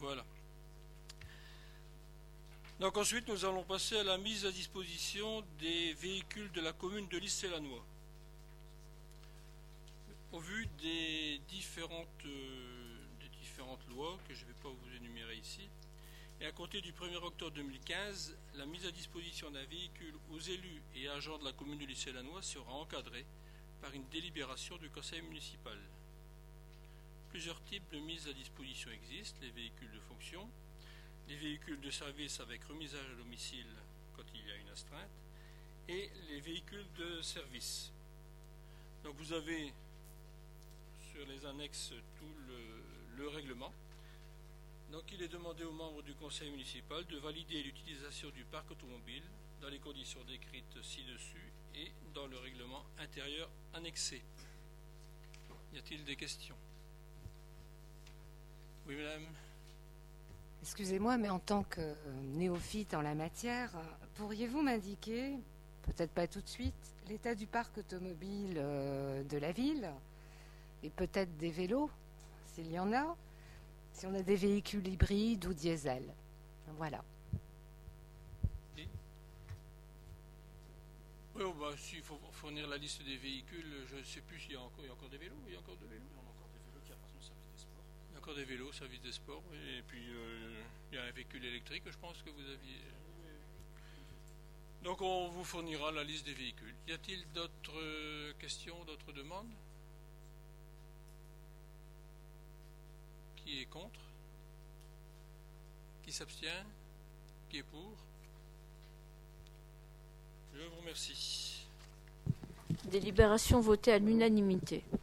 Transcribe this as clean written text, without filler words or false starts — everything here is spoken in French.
Voilà. Donc ensuite, nous allons passer à la mise à disposition des véhicules de la commune de Lys-et-Lannoy. Au vu des différentes lois, que je ne vais pas vous énumérer ici, et à compter du 1er octobre 2015, la mise à disposition d'un véhicule aux élus et agents de la commune de Lys-et-Lannoy sera encadrée par une délibération du conseil municipal. Plusieurs types de mise à disposition existent: les véhicules de fonction, les véhicules de service avec remisage à domicile quand il y a une astreinte, et les véhicules de service. Donc vous avez sur les annexes tout le règlement. Donc il est demandé aux membres du conseil municipal de valider l'utilisation du parc automobile dans les conditions décrites ci-dessus et dans le règlement intérieur annexé. Y a-t-il des questions? Oui, madame. Excusez-moi, mais en tant que néophyte en la matière, pourriez-vous m'indiquer, peut-être pas tout de suite, l'état du parc automobile de la ville et peut-être des vélos, s'il y en a, si on a des véhicules hybrides ou diesel. Voilà. Oui, s'il faut fournir la liste des véhicules, je ne sais plus s'il y a encore des vélos. Il y a encore des vélos. Il y a encore des vélos qui appartiennent au service des sports. Il y a encore des vélos, service des sports. Et puis il y a un véhicule électrique, je pense que vous aviez. Donc on vous fournira la liste des véhicules. Y a-t-il d'autres questions, d'autres demandes? Qui est contre? Qui s'abstient? Qui est pour? Je vous remercie. Délibération votée à l'unanimité.